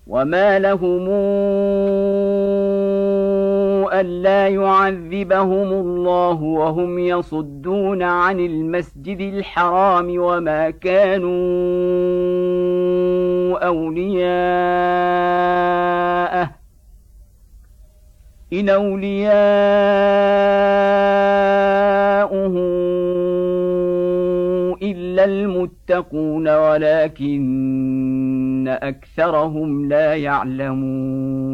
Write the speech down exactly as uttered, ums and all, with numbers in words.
وما لهم ألا يعذبهم الله وهم يصدون عن المسجد الحرام وما كانوا أولياءه إن أولياؤه إلا المتقون ولكن أكثرهم لا يعلمون